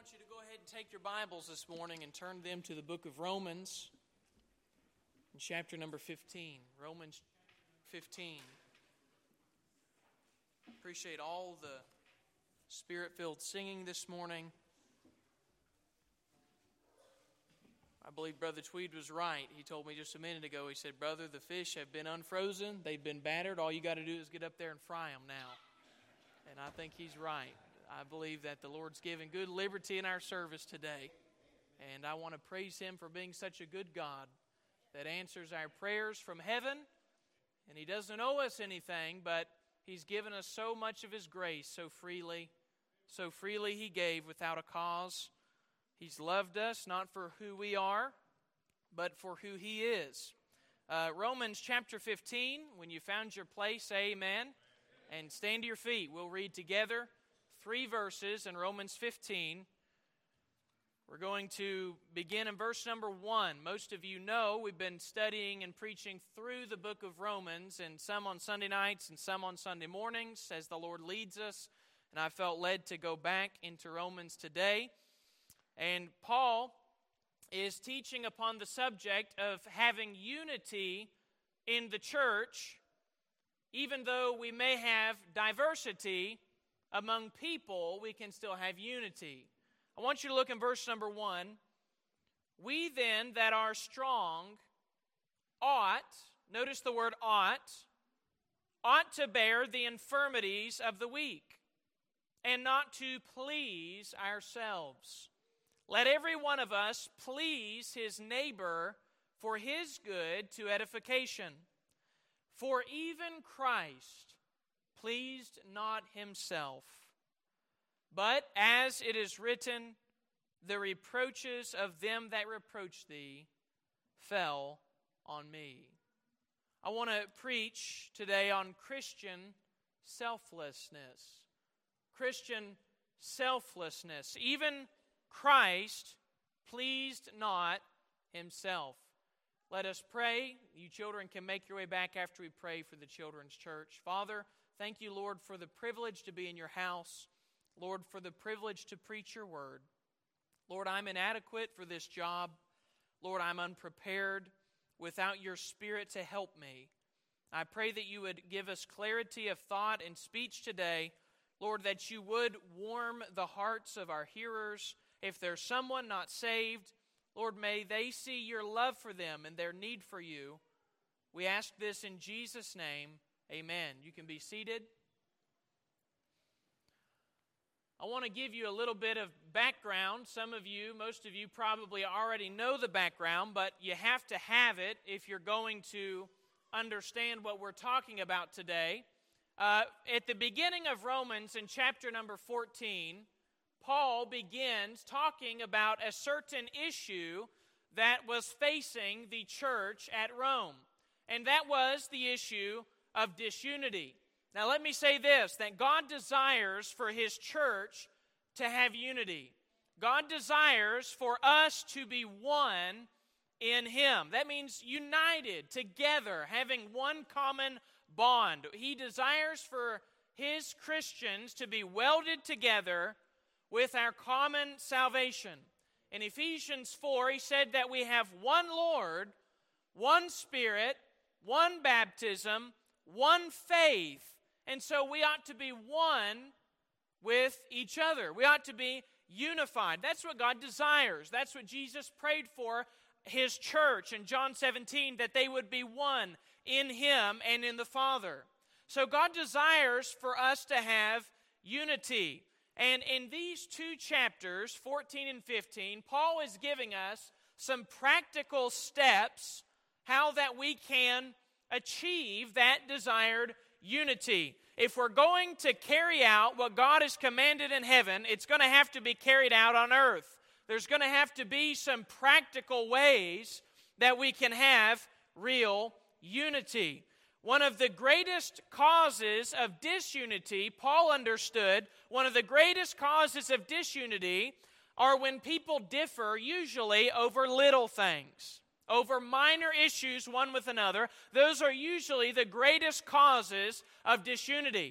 want you to go ahead and take your Bibles this morning and turn them to the book of Romans, in chapter number 15. Romans 15. Appreciate all the Spirit-filled singing this morning. I believe Brother Tweed was right. He told me just a minute ago, he said, "Brother, the fish have been unfrozen. They've been battered. All you got to do is get up there and fry them now." And I think he's right. I believe that the Lord's given good liberty in our service today. And I want to praise Him for being such a good God that answers our prayers from heaven. And He doesn't owe us anything, but He's given us so much of His grace so freely. So freely He gave without a cause. He's loved us not for who we are, but for who He is. Romans chapter 15, when you found your place, say amen. And stand to your feet. We'll read together 3 verses in Romans 15. We're going to begin in verse number 1. Most of you know we've been studying and preaching through the book of Romans, and some on Sunday nights and some on Sunday mornings as the Lord leads us. And I felt led to go back into Romans today. And Paul is teaching upon the subject of having unity in the church. Even though we may have diversity among people, we can still have unity. I want you to look in verse number 1. We then that are strong ought, notice the word ought to bear the infirmities of the weak, and not to please ourselves. Let every one of us please his neighbor for his good to edification. For even Christ pleased not himself, but as it is written, the reproaches of them that reproach thee fell on me. I want to preach today on Christian selflessness. Christian selflessness. Even Christ pleased not himself. Let us pray. You children can make your way back after we pray for the children's church. Father, thank you, Lord, for the privilege to be in your house. Lord, for the privilege to preach your word. Lord, I'm inadequate for this job. Lord, I'm unprepared without your Spirit to help me. I pray that you would give us clarity of thought and speech today. Lord, that you would warm the hearts of our hearers. If there's someone not saved, Lord, may they see your love for them and their need for you. We ask this in Jesus' name. Amen. You can be seated. I want to give you a little bit of background. Some of you, most of you probably already know the background, but you have to have it if you're going to understand what we're talking about today. At the beginning of Romans in chapter number 14, Paul begins talking about a certain issue that was facing the church at Rome, and that was the issue of disunity. Now let me say this, that God desires for His church to have unity. God desires for us to be one in Him. That means united together, having one common bond. He desires for His Christians to be welded together with our common salvation. In Ephesians 4, he said that we have one Lord, one Spirit, one baptism, one faith, and so we ought to be one with each other. We ought to be unified. That's what God desires. That's what Jesus prayed for His church in John 17, that they would be one in Him and in the Father. So God desires for us to have unity. And in these 2 chapters, 14 and 15, Paul is giving us some practical steps how that we can achieve that desired unity. If we're going to carry out what God has commanded in heaven, it's going to have to be carried out on earth. There's going to have to be some practical ways that we can have real unity. One of the greatest causes of disunity, Paul understood, one of the greatest causes of disunity are when people differ, usually over little things, over minor issues one with another. Those are usually the greatest causes of disunity.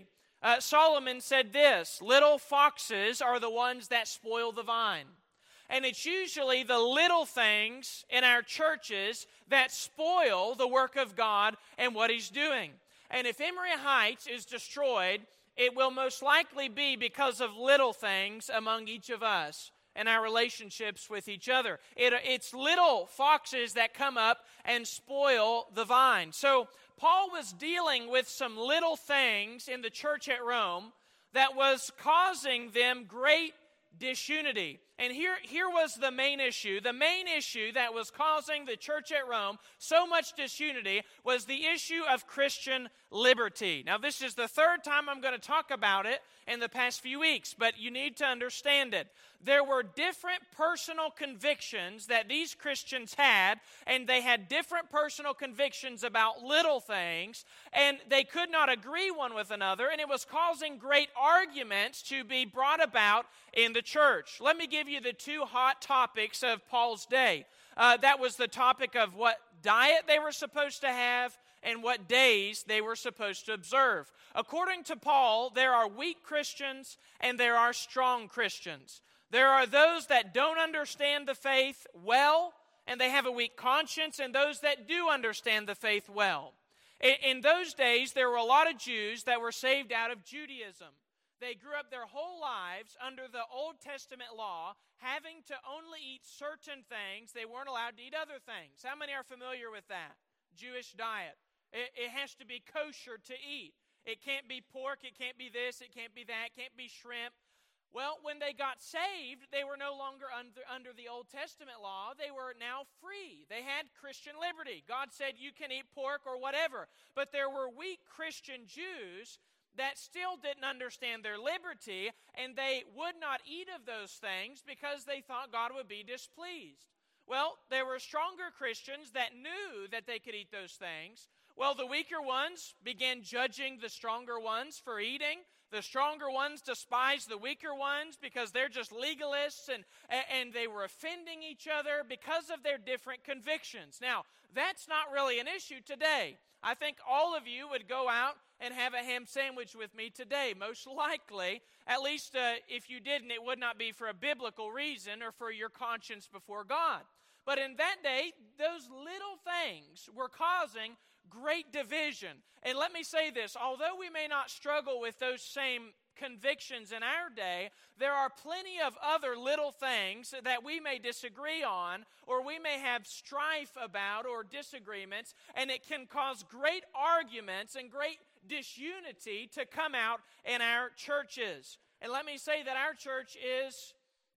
Solomon said this, little foxes are the ones that spoil the vine. And it's usually the little things in our churches that spoil the work of God and what He's doing. And if Emory Heights is destroyed, it will most likely be because of little things among each of us and our relationships with each other. It's little foxes that come up and spoil the vine. So Paul was dealing with some little things in the church at Rome that was causing them great disunity. And here was the main issue. The main issue that was causing the church at Rome so much disunity was the issue of Christian liberty. Now, this is the third time I'm going to talk about it in the past few weeks, but you need to understand it. There were different personal convictions that these Christians had, and they had different personal convictions about little things, and they could not agree one with another, and it was causing great arguments to be brought about in the church. Let me give you the two hot topics of Paul's day. That was the topic of what diet they were supposed to have and what days they were supposed to observe. According to Paul, there are weak Christians and there are strong Christians. There are those that don't understand the faith well, and they have a weak conscience, and those that do understand the faith well. In those days, there were a lot of Jews that were saved out of Judaism. They grew up their whole lives under the Old Testament law, having to only eat certain things. They weren't allowed to eat other things. How many are familiar with that? Jewish diet. It has to be kosher to eat. It can't be pork, it can't be this, it can't be that, it can't be shrimp. Well, when they got saved, they were no longer under the Old Testament law. They were now free. They had Christian liberty. God said you can eat pork or whatever. But there were weak Christian Jews that still didn't understand their liberty, and they would not eat of those things because they thought God would be displeased. Well, there were stronger Christians that knew that they could eat those things. Well, the weaker ones began judging the stronger ones for eating. The stronger ones despised the weaker ones because they're just legalists, and they were offending each other because of their different convictions. Now, that's not really an issue today. I think all of you would go out and have a ham sandwich with me today, most likely. At least if you didn't, it would not be for a biblical reason or for your conscience before God. But in that day, those little things were causing great division. And let me say this, although we may not struggle with those same convictions in our day, there are plenty of other little things that we may disagree on, or we may have strife about or disagreements, and it can cause great arguments and great disunity to come out in our churches. And let me say that our church is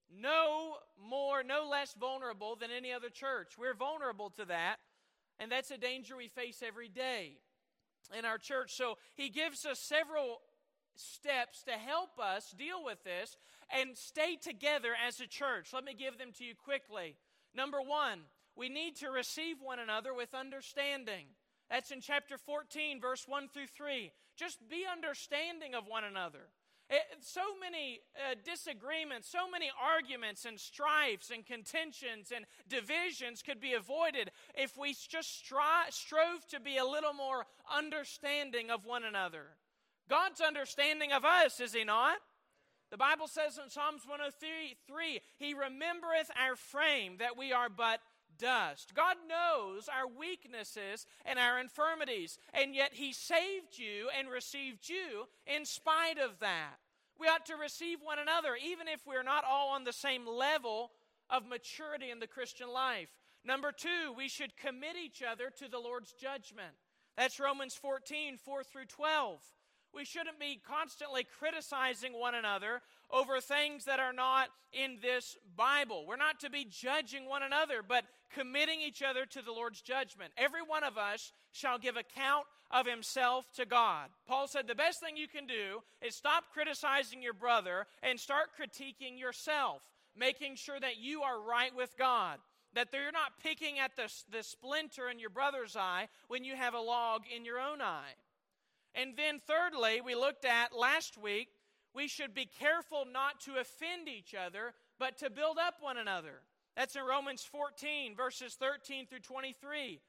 no less vulnerable than any other church. We're vulnerable to that. And that's a danger we face every day in our church. So he gives us several steps to help us deal with this and stay together as a church. Let me give them to you quickly. Number one, we need to receive one another with understanding. That's in chapter 14, verse 1 through 3. Just be understanding of one another. So many disagreements, so many arguments and strifes and contentions and divisions could be avoided if we just strove to be a little more understanding of one another. God's understanding of us, is He not? The Bible says in Psalms 103, He remembereth our frame, that we are but dust. God knows our weaknesses and our infirmities, and yet He saved you and received you in spite of that. We ought to receive one another, even if we're not all on the same level of maturity in the Christian life. Number two, we should commit each other to the Lord's judgment. That's Romans 14, 4 through 12. We shouldn't be constantly criticizing one another over things that are not in this Bible. We're not to be judging one another, but committing each other to the Lord's judgment. Every one of us shall give account of himself to God. Paul said the best thing you can do is stop criticizing your brother and start critiquing yourself, making sure that you are right with God, that you're not picking at the splinter in your brother's eye when you have a log in your own eye. And then thirdly, we looked at last week, we should be careful not to offend each other, but to build up one another. That's in Romans 14, verses 13 through 23.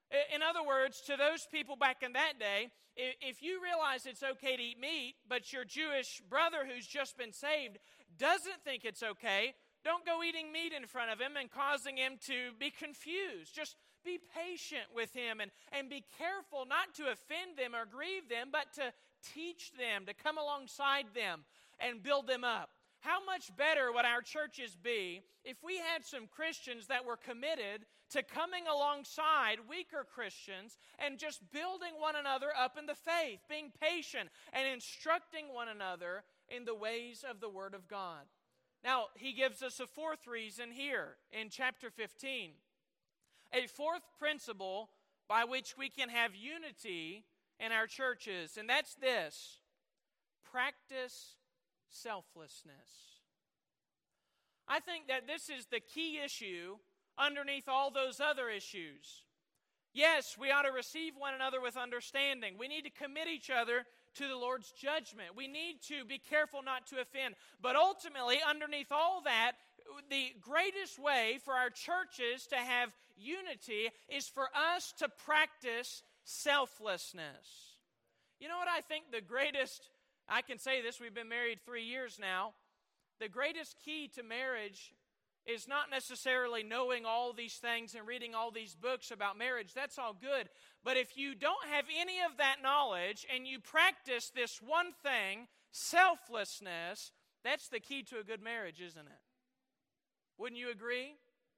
In other words, to those people back in that day, if you realize it's okay to eat meat, but your Jewish brother who's just been saved doesn't think it's okay, don't go eating meat in front of him and causing him to be confused. Just be patient with him and be careful not to offend them or grieve them, but to teach them, to come alongside them and build them up. How much better would our churches be if we had some Christians that were committed to coming alongside weaker Christians and just building one another up in the faith, being patient and instructing one another in the ways of the Word of God? Now, he gives us a fourth reason here in chapter 15. A fourth principle by which we can have unity in our churches, and that's this: practice selflessness. I think that this is the key issue underneath all those other issues. Yes, we ought to receive one another with understanding. We need to commit each other to the Lord's judgment. We need to be careful not to offend. But ultimately, underneath all that, the greatest way for our churches to have unity is for us to practice selflessness. You know what I think the greatest, I can say this, we've been married 3 years now. The greatest key to marriage is not necessarily knowing all these things and reading all these books about marriage. That's all good. But if you don't have any of that knowledge and you practice this one thing, selflessness, that's the key to a good marriage, isn't it? Wouldn't you agree?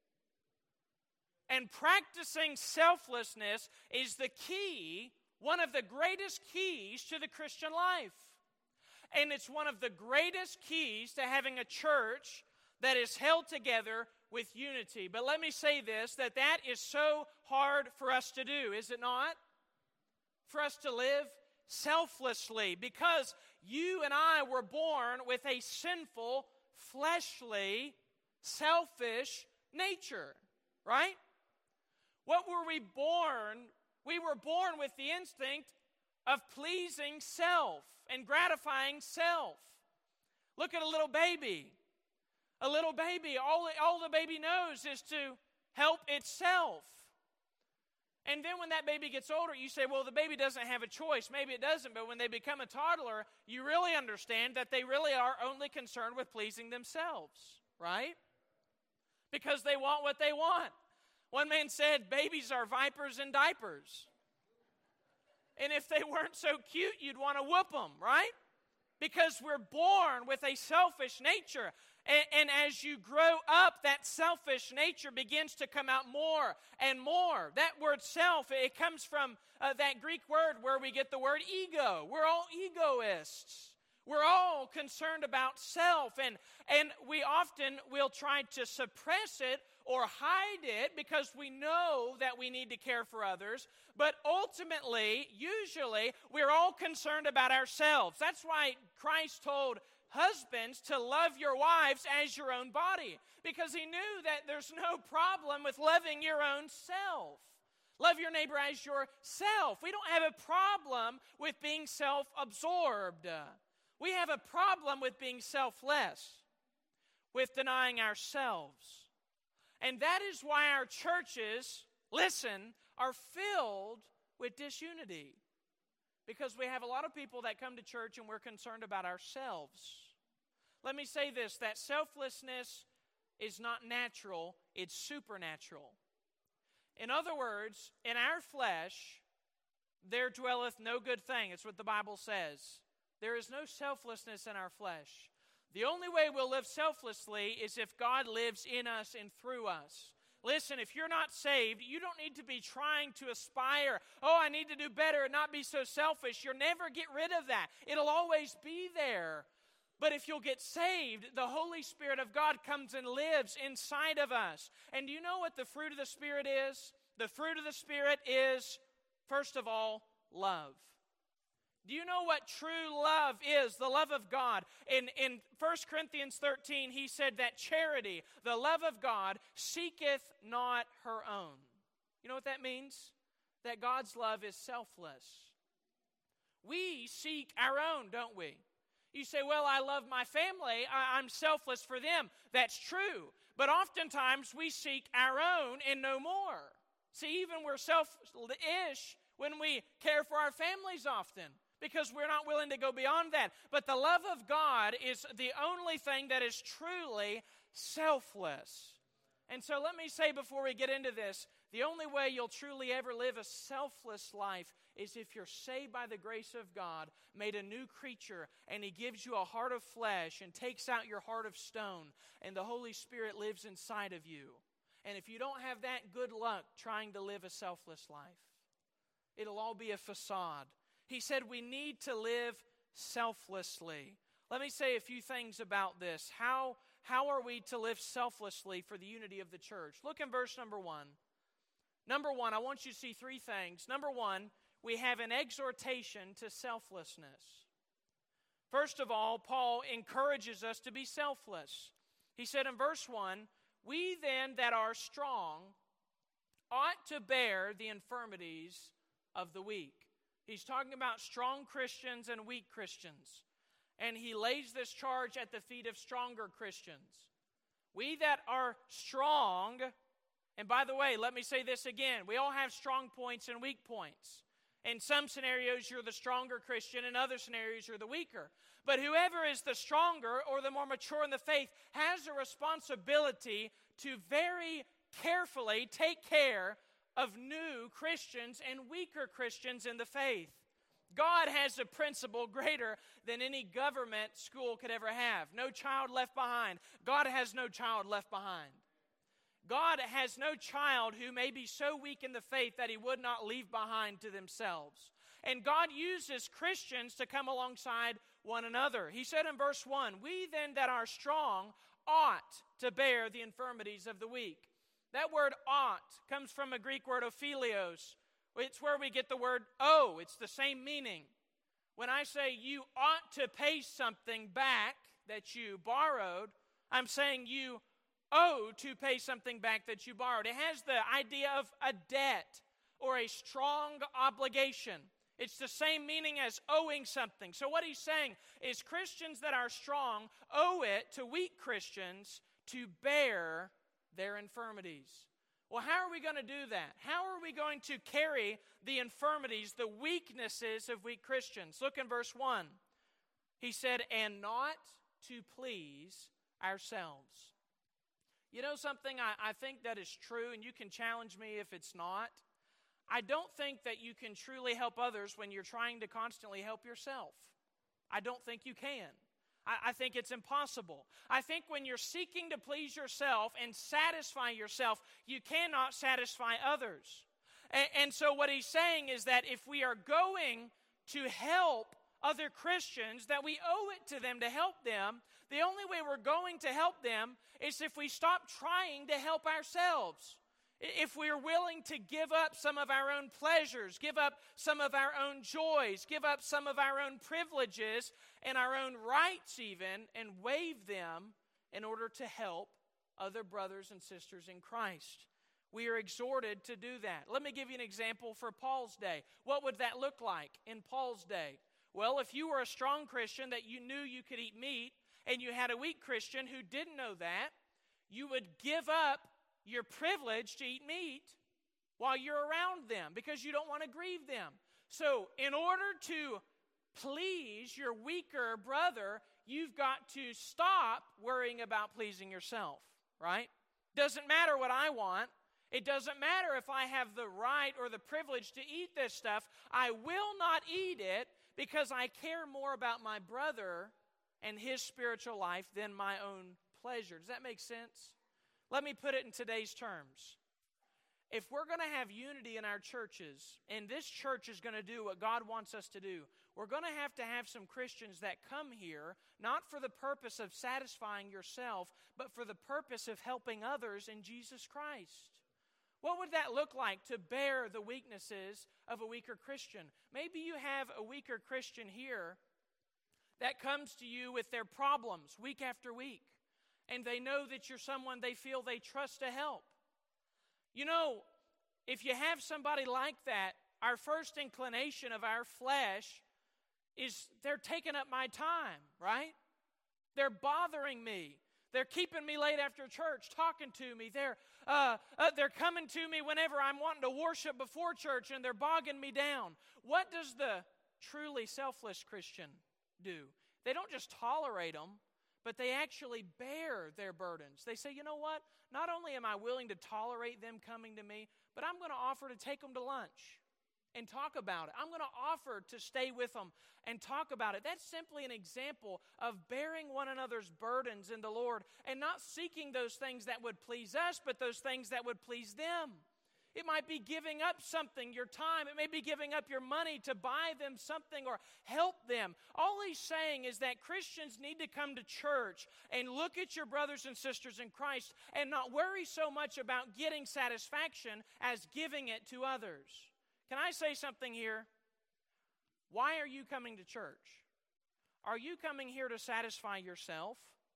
And practicing selflessness is the key, one of the greatest keys to the Christian life. And it's one of the greatest keys to having a church that is held together with unity. But let me say this, that is so hard for us to do, is it not? For us to live selflessly, because you and I were born with a sinful, fleshly, selfish nature, right? What were we born? We were born with the instinct of pleasing self and gratifying self. Look at a little baby. A little baby, all the baby knows is to help itself. And then when that baby gets older, you say, well, the baby doesn't have a choice. Maybe it doesn't, but when they become a toddler, you really understand that they really are only concerned with pleasing themselves, right? Because they want what they want. One man said, babies are vipers in diapers. And if they weren't so cute, you'd want to whoop them, right? Because we're born with a selfish nature. And as you grow up, that selfish nature begins to come out more and more. That word self, it comes from that Greek word where we get the word ego. We're all egoists. We're all concerned about self. And we often will try to suppress it or hide it because we know that we need to care for others. But ultimately, usually, we're all concerned about ourselves. That's why Christ told husbands to love your wives as your own body, because he knew that there's no problem with loving your own self. Love your neighbor as yourself. We don't have a problem with being self-absorbed. We have a problem with being selfless, with denying ourselves. And that is why our churches, listen, are filled with disunity. Because we have a lot of people that come to church and we're concerned about ourselves. Let me say this, that selflessness is not natural, it's supernatural. In other words, in our flesh, there dwelleth no good thing. It's what the Bible says. There is no selflessness in our flesh. The only way we'll live selflessly is if God lives in us and through us. Listen, if you're not saved, you don't need to be trying to aspire, I need to do better and not be so selfish. You'll never get rid of that. It'll always be there. But if you'll get saved, the Holy Spirit of God comes and lives inside of us. And do you know what the fruit of the Spirit is? The fruit of the Spirit is, first of all, love. Do you know what true love is? The love of God. In 1 Corinthians 13, he said that charity, the love of God, seeketh not her own. You know what that means? That God's love is selfless. We seek our own, don't we? You say, well, I love my family. I'm selfless for them. That's true. But oftentimes we seek our own and no more. See, even we're selfish when we care for our families often, because we're not willing to go beyond that. But the love of God is the only thing that is truly selfless. And so let me say before we get into this, the only way you'll truly ever live a selfless life is if you're saved by the grace of God, made a new creature, and He gives you a heart of flesh and takes out your heart of stone, and the Holy Spirit lives inside of you. And if you don't have that, good luck trying to live a selfless life. It'll all be a facade. He said we need to live selflessly. Let me say a few things about this. How are we to live selflessly for the unity of the church? Look in verse number 1. Number 1, I want you to see three things. Number 1, we have an exhortation to selflessness. First of all, Paul encourages us to be selfless. He said in verse 1, we then that are strong ought to bear the infirmities of the weak. He's talking about strong Christians and weak Christians. And he lays this charge at the feet of stronger Christians. We that are strong, and by the way, let me say this again. We all have strong points and weak points. In some scenarios, you're the stronger Christian. In other scenarios, you're the weaker. But whoever is the stronger or the more mature in the faith has a responsibility to very carefully take care of new Christians and weaker Christians in the faith. God has a principle greater than any government school could ever have. No child left behind. God has no child left behind. God has no child who may be so weak in the faith that he would not leave behind to themselves. And God uses Christians to come alongside one another. He said in verse 1, we then that are strong ought to bear the infirmities of the weak. That word ought comes from a Greek word ophelios. It's where we get the word owe. It's the same meaning. When I say you ought to pay something back that you borrowed, I'm saying you owe to pay something back that you borrowed. It has the idea of a debt or a strong obligation. It's the same meaning as owing something. So what he's saying is Christians that are strong owe it to weak Christians to bear their infirmities. Well, how are we going to do that? How are we going to carry the infirmities, the weaknesses of weak Christians? Look in verse 1. He said, and not to please ourselves. You know something I think that is true, and you can challenge me if it's not. I don't think that you can truly help others when you're trying to constantly help yourself. I don't think you can. I think it's impossible. I think when you're seeking to please yourself and satisfy yourself, you cannot satisfy others. And so what he's saying is that if we are going to help other Christians, that we owe it to them to help them, the only way we're going to help them is if we stop trying to help ourselves. If we're willing to give up some of our own pleasures, give up some of our own joys, give up some of our own privileges and our own rights even, and waive them in order to help other brothers and sisters in Christ. We are exhorted to do that. Let me give you an example for Paul's day. What would that look like in Paul's day? Well, if you were a strong Christian that you knew you could eat meat, and you had a weak Christian who didn't know that, you would give up your privilege to eat meat while you're around them because you don't want to grieve them. So in order to please your weaker brother, you've got to stop worrying about pleasing yourself, right? Doesn't matter what I want. It doesn't matter if I have the right or the privilege to eat this stuff. I will not eat it because I care more about my brother and his spiritual life than my own pleasure. Does that make sense? Let me put it in today's terms. If we're going to have unity in our churches, and this church is going to do what God wants us to do, we're going to have some Christians that come here, not for the purpose of satisfying yourself, but for the purpose of helping others in Jesus Christ. What would that look like to bear the weaknesses of a weaker Christian? Maybe you have a weaker Christian here that comes to you with their problems week after week. And they know that you're someone they feel they trust to help. You know, if you have somebody like that, our first inclination of our flesh is they're taking up my time, right? They're bothering me. They're keeping me late after church, talking to me. They're coming to me whenever I'm wanting to worship before church, and they're bogging me down. What does the truly selfless Christian do? They don't just tolerate them, but they actually bear their burdens. They say, you know what? Not only am I willing to tolerate them coming to me, but I'm going to offer to take them to lunch and talk about it. I'm going to offer to stay with them and talk about it. That's simply an example of bearing one another's burdens in the Lord and not seeking those things that would please us, but those things that would please them. It might be giving up something, your time. It may be giving up your money to buy them something or help them. All he's saying is that Christians need to come to church and look at your brothers and sisters in Christ and not worry so much about getting satisfaction as giving it to others. Can I say something here? Why are you coming to church? Are you coming here to satisfy yourself?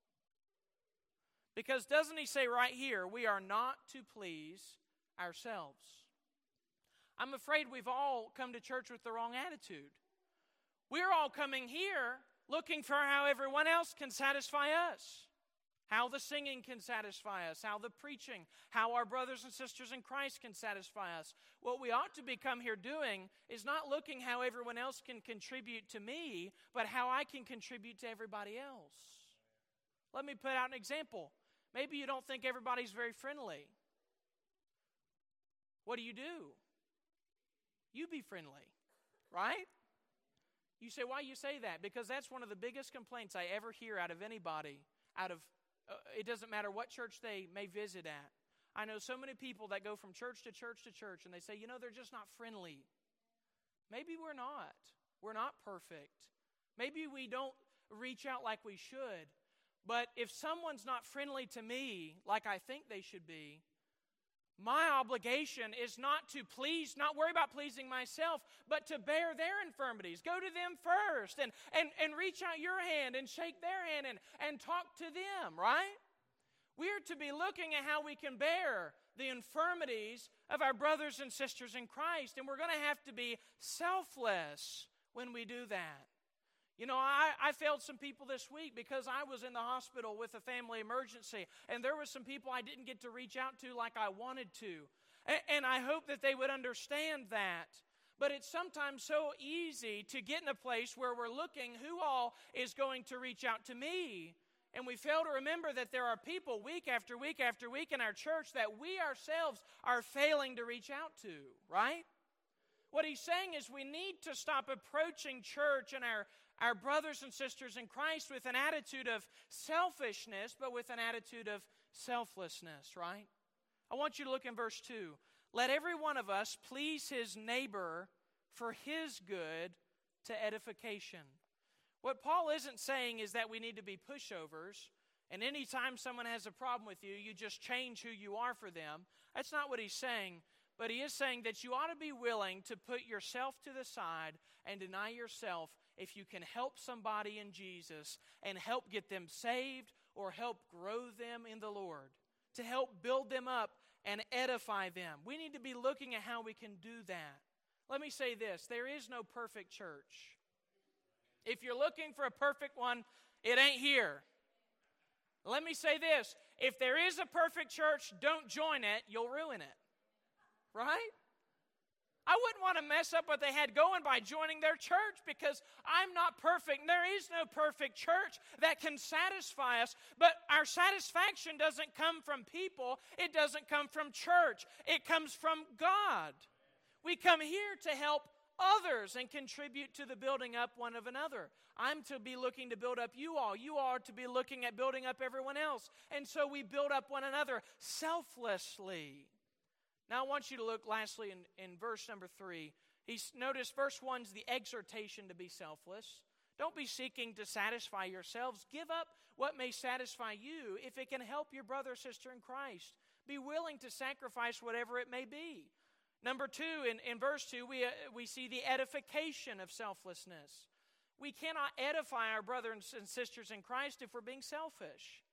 Because doesn't he say right here, we are not to please ourselves? I'm afraid we've all come to church with the wrong attitude. We're all coming here looking for how everyone else can satisfy us. How the singing can satisfy us, how the preaching, how our brothers and sisters in Christ can satisfy us. What we ought to become here doing is not looking how everyone else can contribute to me, but how I can contribute to everybody else. Let me put out an example. Maybe you don't think everybody's very friendly. What do? You be friendly, right? You say, why you say that? Because that's one of the biggest complaints I ever hear out of anybody, it doesn't matter what church they may visit at. I know so many people that go from church to church to church, and they say, they're just not friendly. Maybe we're not. We're not perfect. Maybe we don't reach out like we should. But if someone's not friendly to me like I think they should be, my obligation is not worry about pleasing myself, but to bear their infirmities. Go to them first and reach out your hand and shake their hand and talk to them, right? We're to be looking at how we can bear the infirmities of our brothers and sisters in Christ, and we're going to have to be selfless when we do that. I failed some people this week because I was in the hospital with a family emergency, and there were some people I didn't get to reach out to like I wanted to. And I hope that they would understand that. But it's sometimes so easy to get in a place where we're looking who all is going to reach out to me. And we fail to remember that there are people week after week after week in our church that we ourselves are failing to reach out to, right? What he's saying is we need to stop approaching church and our brothers and sisters in Christ with an attitude of selfishness, but with an attitude of selflessness, right? I want you to look in verse 2. Let every one of us please his neighbor for his good to edification. What Paul isn't saying is that we need to be pushovers, and anytime someone has a problem with you, you just change who you are for them. That's not what he's saying. But he is saying that you ought to be willing to put yourself to the side and deny yourself if you can help somebody in Jesus and help get them saved or help grow them in the Lord, to help build them up and edify them. We need to be looking at how we can do that. Let me say this, there is no perfect church. If you're looking for a perfect one, it ain't here. Let me say this, if there is a perfect church, don't join it, you'll ruin it. Right? I wouldn't want to mess up what they had going by joining their church because I'm not perfect. There is no perfect church that can satisfy us, but our satisfaction doesn't come from people. It doesn't come from church. It comes from God. We come here to help others and contribute to the building up one of another. I'm to be looking to build up you all. You are to be looking at building up everyone else. And so we build up one another selflessly. Now I want you to look lastly in verse number 3. Notice verse 1 is the exhortation to be selfless. Don't be seeking to satisfy yourselves. Give up what may satisfy you if it can help your brother or sister in Christ. Be willing to sacrifice whatever it may be. Number 2, in verse 2, we see the edification of selflessness. We cannot edify our brothers and sisters in Christ if we're being selfish.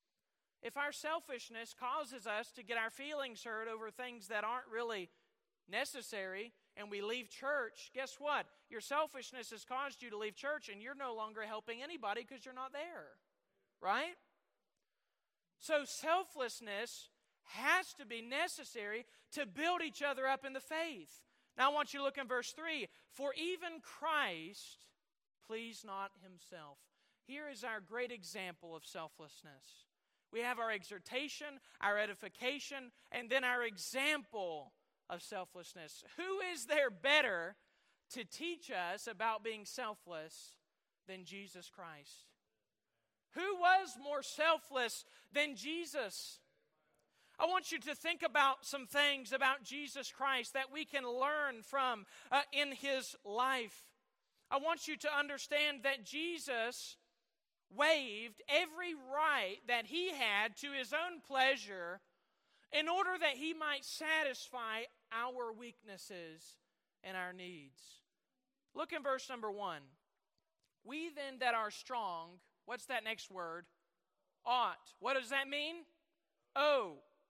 If our selfishness causes us to get our feelings hurt over things that aren't really necessary and we leave church, guess what? Your selfishness has caused you to leave church and you're no longer helping anybody because you're not there, right? So selflessness has to be necessary to build each other up in the faith. Now I want you to look in verse 3. For even Christ pleased not himself. Here is our great example of selflessness. We have our exhortation, our edification, and then our example of selflessness. Who is there better to teach us about being selfless than Jesus Christ? Who was more selfless than Jesus? I want you to think about some things about Jesus Christ that we can learn from in his life. I want you to understand that Jesus waived every right that he had to his own pleasure in order that he might satisfy our weaknesses and our needs. Look in verse number 1. We then that are strong, what's that next word? Ought. What does that mean? Owe.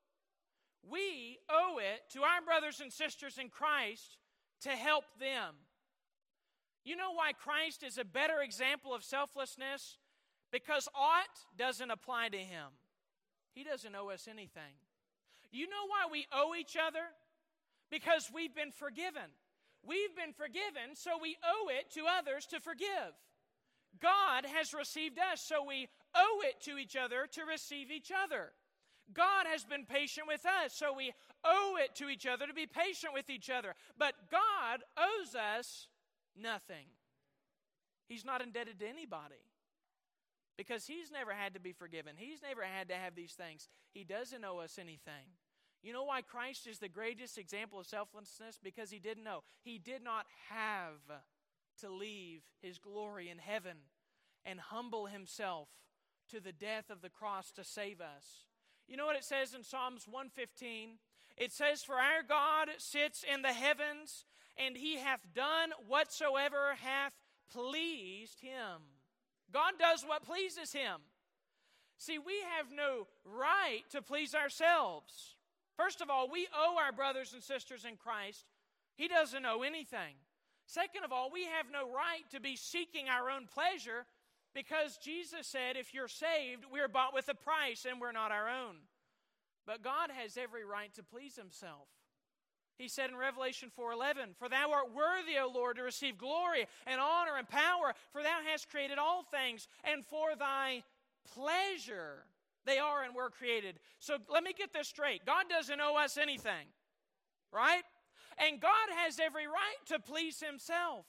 We owe it to our brothers and sisters in Christ to help them. You know why Christ is a better example of selflessness? Because ought doesn't apply to him. He doesn't owe us anything. You know why we owe each other? Because we've been forgiven. We've been forgiven, so we owe it to others to forgive. God has received us, so we owe it to each other to receive each other. God has been patient with us, so we owe it to each other to be patient with each other. But God owes us nothing. He's not indebted to anybody because he's never had to be forgiven. He's never had to have these things. He doesn't owe us anything. You know why Christ is the greatest example of selflessness? Because he didn't know. He did not have to leave his glory in heaven and humble himself to the death of the cross to save us. You know what it says in Psalms 115? It says, for our God sits in the heavens, and he hath done whatsoever hath pleased him. God does what pleases him. See, we have no right to please ourselves. First of all, we owe our brothers and sisters in Christ. He doesn't owe anything. Second of all, we have no right to be seeking our own pleasure because Jesus said, if you're saved, we're bought with a price and we're not our own. But God has every right to please himself. He said in Revelation 4:11, for thou art worthy, O Lord, to receive glory and honor and power, for thou hast created all things, and for thy pleasure they are and were created. So let me get this straight. God doesn't owe us anything, right? And God has every right to please himself.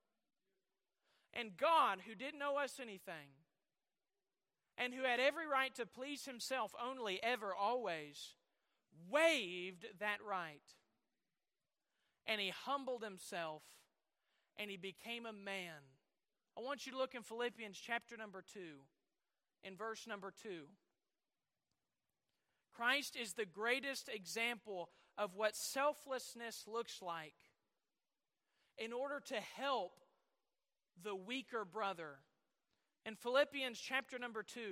And God, who didn't owe us anything, and who had every right to please himself only, ever, always, waived that right. And he humbled himself, and he became a man. I want you to look in Philippians chapter number 2, in verse number 2. Christ is the greatest example of what selflessness looks like in order to help the weaker brother. In Philippians chapter number 2,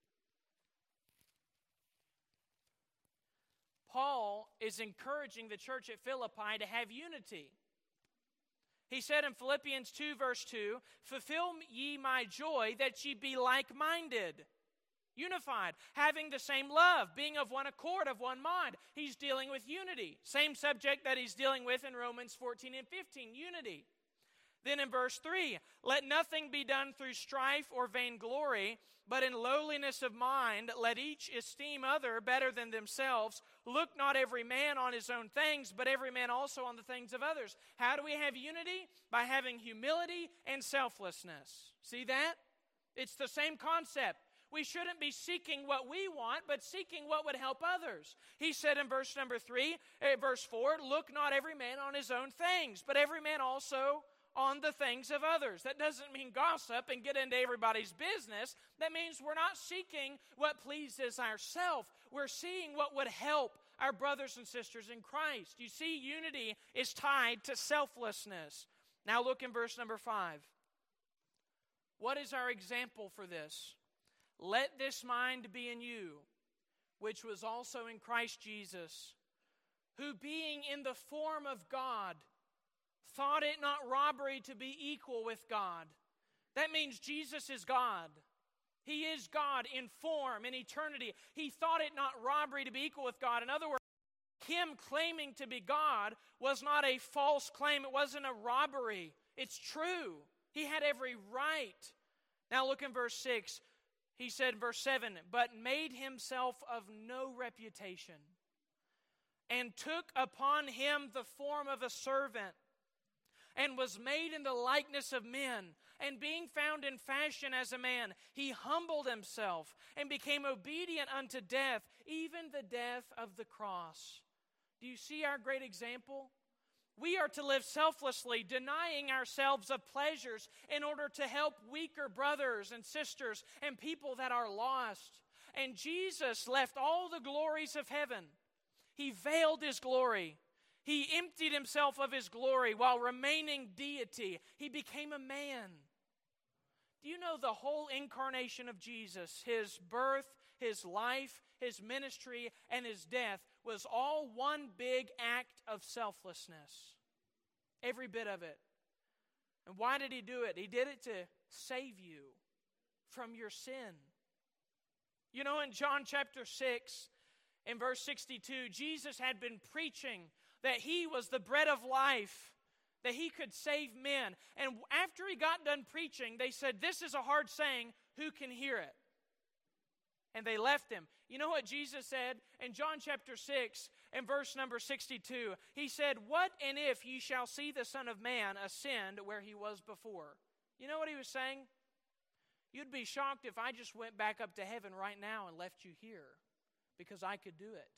Paul is encouraging the church at Philippi to have unity. He said in Philippians 2 verse 2, fulfill ye my joy that ye be like-minded, unified, having the same love, being of one accord, of one mind. He's dealing with unity. Same subject that he's dealing with in Romans 14 and 15, unity. Then in verse 3, let nothing be done through strife or vainglory, but in lowliness of mind, let each esteem other better than themselves. Look not every man on his own things, but every man also on the things of others. How do we have unity? By having humility and selflessness. See that? It's the same concept. We shouldn't be seeking what we want, but seeking what would help others. He said in verse 4, look not every man on his own things, but every man also on the things of others. That doesn't mean gossip and get into everybody's business. That means we're not seeking what pleases ourselves. We're seeing what would help our brothers and sisters in Christ. You see, unity is tied to selflessness. Now look in verse number 5. What is our example for this? Let this mind be in you, which was also in Christ Jesus, who being in the form of God, thought it not robbery to be equal with God. That means Jesus is God. He is God in form, in eternity. He thought it not robbery to be equal with God. In other words, him claiming to be God was not a false claim. It wasn't a robbery. It's true. He had every right. Now look in verse 6. He said, verse 7, but made himself of no reputation, and took upon him the form of a servant, and was made in the likeness of men. And being found in fashion as a man, he humbled himself, and became obedient unto death, even the death of the cross. Do you see our great example? We are to live selflessly, denying ourselves of pleasures in order to help weaker brothers and sisters and people that are lost. And Jesus left all the glories of heaven. He veiled his glory. He emptied himself of his glory while remaining deity. He became a man. Do you know the whole incarnation of Jesus, his birth, his life, his ministry, and his death was all one big act of selflessness? Every bit of it. And why did he do it? He did it to save you from your sin. You know, in John chapter 6, in verse 62, Jesus had been preaching that he was the bread of life, that he could save men. And after he got done preaching, they said, this is a hard saying, who can hear it? And they left him. You know what Jesus said in John chapter 6 and verse number 62? He said, what and if ye shall see the Son of Man ascend where he was before? You know what he was saying? You'd be shocked if I just went back up to heaven right now and left you here, because I could do it.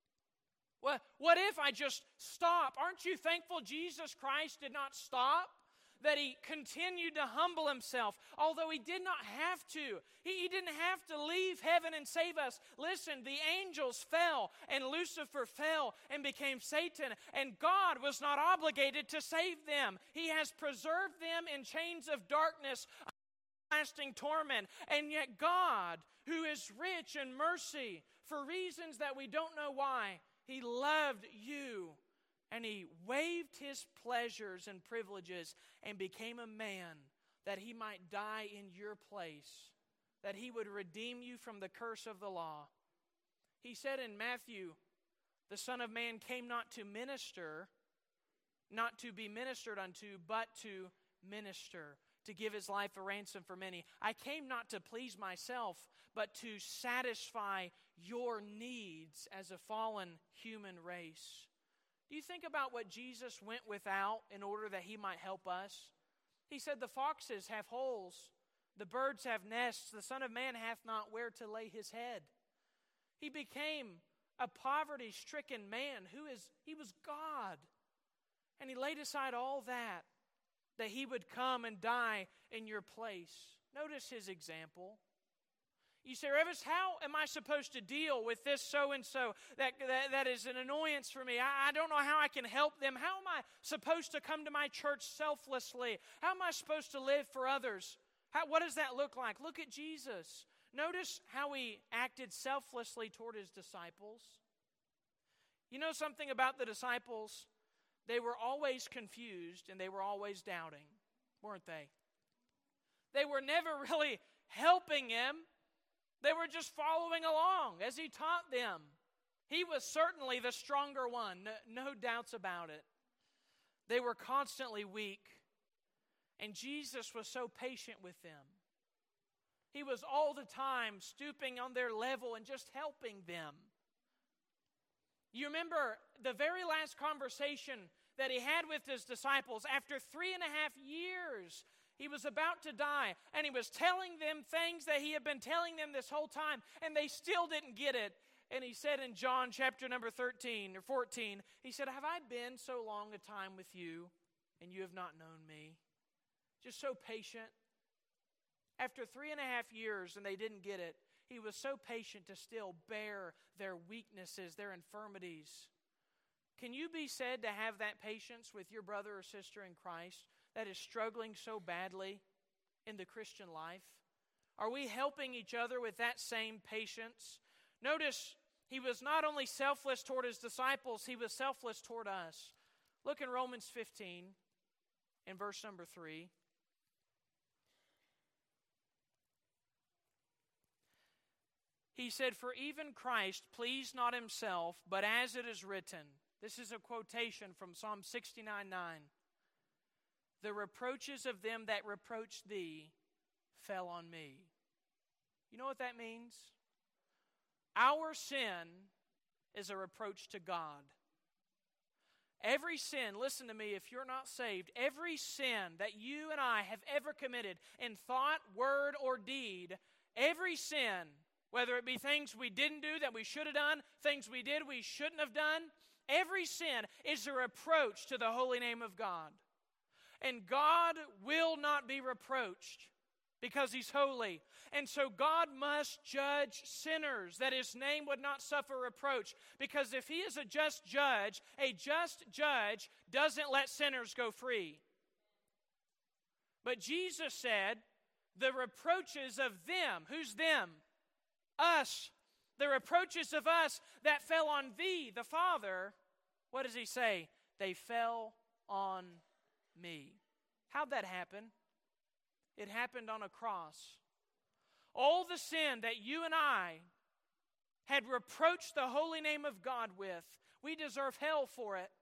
What if I just stop? Aren't you thankful Jesus Christ did not stop? That he continued to humble himself, although he did not have to. He didn't have to leave heaven and save us. Listen, the angels fell, and Lucifer fell and became Satan, and God was not obligated to save them. He has preserved them in chains of darkness, lasting torment. And yet God, who is rich in mercy, for reasons that we don't know why, he loved you. And he waived his pleasures and privileges and became a man that he might die in your place, that he would redeem you from the curse of the law. He said in Matthew, the Son of Man came not to minister, not to be ministered unto, but to minister, to give his life a ransom for many. I came not to please myself, but to satisfy your needs as a fallen human race. Do you think about what Jesus went without in order that he might help us? He said, the foxes have holes, the birds have nests, the Son of Man hath not where to lay his head. He became a poverty-stricken man he was God. And he laid aside all that he would come and die in your place. Notice his example. You say, Revis, how am I supposed to deal with this so-and-so that is an annoyance for me? I don't know how I can help them. How am I supposed to come to my church selflessly? How am I supposed to live for others? What does that look like? Look at Jesus. Notice how he acted selflessly toward his disciples. You know something about the disciples? They were always confused and they were always doubting, weren't they? They were never really helping him. They were just following along as he taught them. He was certainly the stronger one, no doubts about it. They were constantly weak, and Jesus was so patient with them. He was all the time stooping on their level and just helping them. You remember the very last conversation that he had with his disciples after 3.5 years. He was about to die, and he was telling them things that he had been telling them this whole time, and they still didn't get it. And he said in John chapter number 13 or 14, he said, have I been so long a time with you, and you have not known me? Just so patient. After 3.5 years, and they didn't get it, he was so patient to still bear their weaknesses, their infirmities. Can you be said to have that patience with your brother or sister in Christ that is struggling so badly in the Christian life? Are we helping each other with that same patience? Notice, he was not only selfless toward his disciples, he was selfless toward us. Look in Romans 15, in verse number 3. He said, "For even Christ pleased not himself, but as it is written." This is a quotation from Psalm 69:9. "The reproaches of them that reproached thee fell on me." You know what that means? Our sin is a reproach to God. Every sin, listen to me, if you're not saved, every sin that you and I have ever committed in thought, word, or deed, every sin, whether it be things we didn't do that we should have done, things we did we shouldn't have done, every sin is a reproach to the holy name of God. And God will not be reproached because He's holy. And so God must judge sinners, that His name would not suffer reproach. Because if He is a just judge doesn't let sinners go free. But Jesus said, the reproaches of them, who's them? Us. The reproaches of us that fell on thee, the Father, what does He say? They fell on me. How'd that happen? It happened on a cross. All the sin that you and I had reproached the holy name of God with, we deserve hell for it.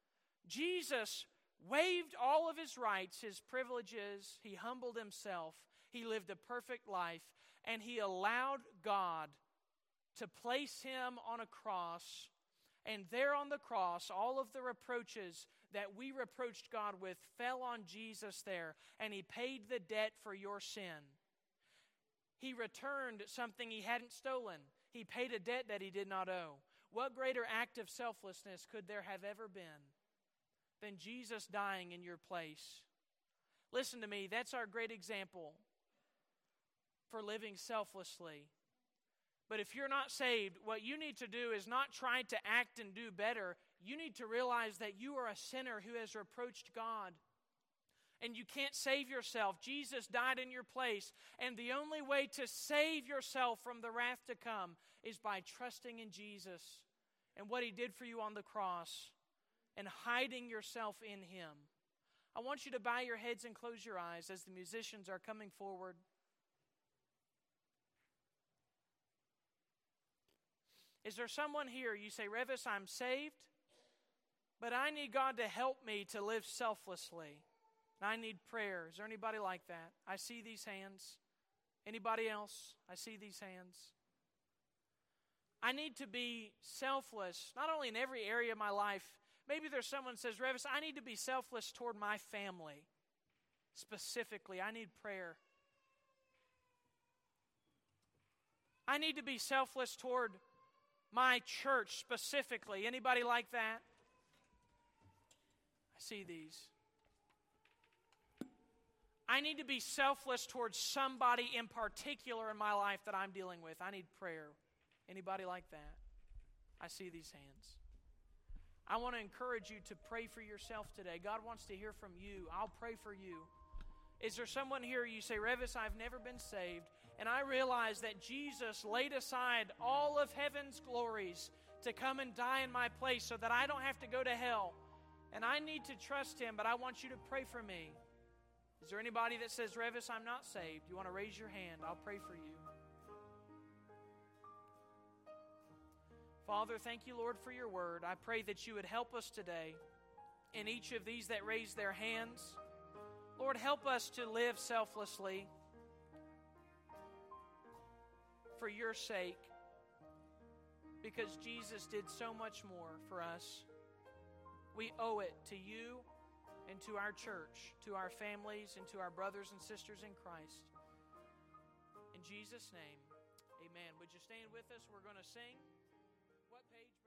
Jesus waived all of His rights, His privileges. He humbled Himself. He lived a perfect life. And He allowed God to place Him on a cross. And there on the cross, all of the reproaches that we reproached God with fell on Jesus there. And He paid the debt for your sin. He returned something He hadn't stolen. He paid a debt that He did not owe. What greater act of selflessness could there have ever been than Jesus dying in your place? Listen to me, that's our great example for living selflessly. But if you're not saved, what you need to do is not try to act and do better. You need to realize that you are a sinner who has reproached God. And you can't save yourself. Jesus died in your place. And the only way to save yourself from the wrath to come is by trusting in Jesus and what He did for you on the cross and hiding yourself in Him. I want you to bow your heads and close your eyes as the musicians are coming forward. Is there someone here, you say, Revis, I'm saved, but I need God to help me to live selflessly. I need prayer. Is there anybody like that? I see these hands. Anybody else? I see these hands. I need to be selfless, not only in every area of my life. Maybe there's someone who says, Revis, I need to be selfless toward my family. Specifically, I need prayer. I need to be selfless toward my church specifically. Anybody like that? I see these. I need to be selfless towards somebody in particular in my life that I'm dealing with. I need prayer. Anybody like that? I see these hands. I want to encourage you to pray for yourself today. God wants to hear from you. I'll pray for you. Is there someone here, you say, Revis, I've never been saved, and I realize that Jesus laid aside all of heaven's glories to come and die in my place so that I don't have to go to hell, and I need to trust Him, but I want you to pray for me. Is there anybody that says, Revis, I'm not saved? You want to raise your hand? I'll pray for you. Father, thank you, Lord, for your word. I pray that you would help us today in each of these that raise their hands. Lord, help us to live selflessly for your sake, because Jesus did so much more for us. We owe it to you and to our church, to our families, and to our brothers and sisters in Christ. In Jesus' name, amen. Would you stand with us? We're going to sing. What page?